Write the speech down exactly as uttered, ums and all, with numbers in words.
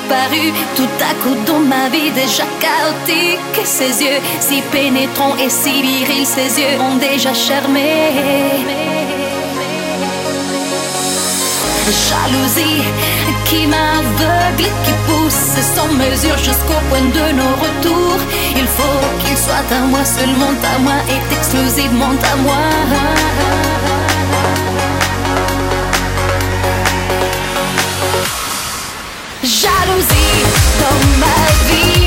apparu tout à coup dans ma vie déjà chaotique. Ses yeux si pénétrants et si virils, ses yeux ont déjà charmé. Jalousie qui m'aveugle, qui pousse sans mesure jusqu'au point de non-retour. Il faut qu'il soit à moi, seulement à moi et exclusivement à moi. Jalousie dans ma vie.